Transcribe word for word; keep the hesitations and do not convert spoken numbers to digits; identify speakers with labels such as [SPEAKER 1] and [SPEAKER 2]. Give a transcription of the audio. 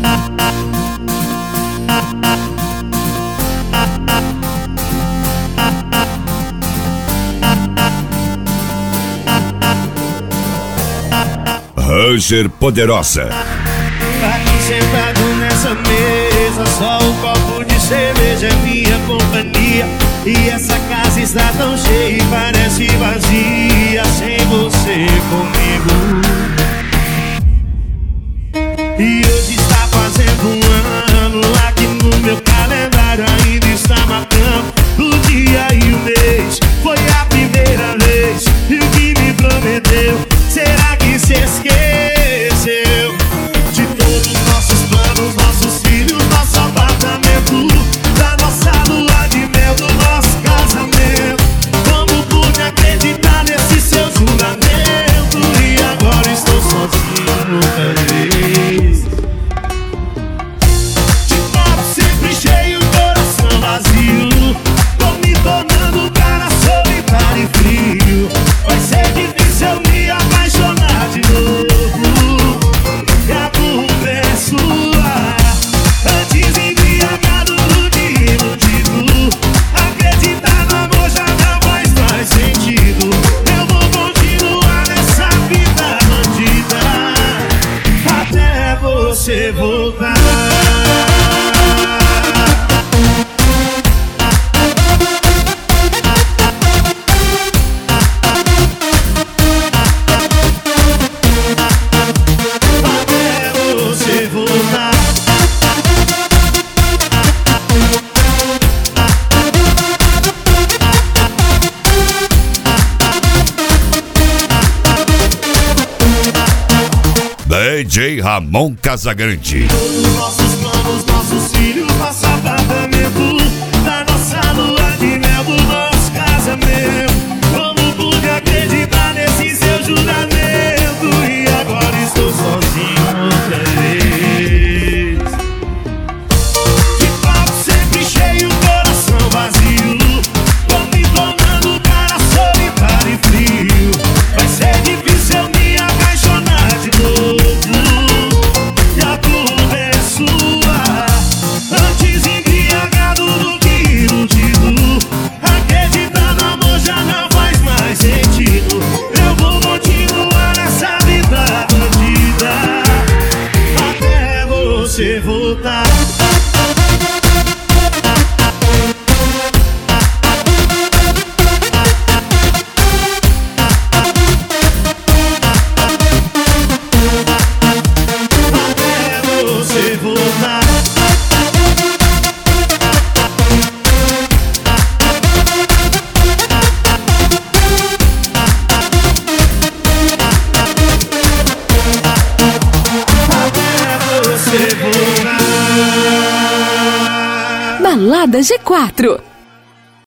[SPEAKER 1] Ranger Poderosa.
[SPEAKER 2] Aqui sentado nessa mesa, só um copo de cerveja é minha companhia. E essa casa está tão cheia e parece vazia sem você comigo. E hoje está fazendo um ano, aqui no meu calendário ainda está marcando o dia e o mês. Foi a primeira vez e o que me prometeu, será que se esqueceu de todos os nossos planos, nossos filhos, nosso apartamento, da nossa lua de mel, do nosso casamento? Como pude acreditar nesse seu juramento? E agora estou sozinho outra vez. De copo sempre cheio, coração vazio, tô me tornando um cara solitário e frio. Vai ser difícil eu me apaixonar de novo, e a culpa é sua. Antes embriagado do que iludido, acreditar no amor já não faz mais sentido. Eu vou continuar nessa vida bandida até você voltar.
[SPEAKER 1] D J Ramon Casagrande.
[SPEAKER 2] Todos nossos planos, nossos filhos, nosso apartamento, da nossa lua de mel, do nosso casamento. Como pude acreditar nesse seu juramento? E agora estou sozinho outra vez. De copo sempre cheio, coração vazio, tô me tornando um cara solitário e frio. Vai ser difícil eu me apaixonar de novo, e a culpa é sua. Antes embriagado do que iludido, acreditar no amor já não faz mais sentido. Eu vou continuar nessa vida bandida até você voltar.
[SPEAKER 3] Balada G quatro.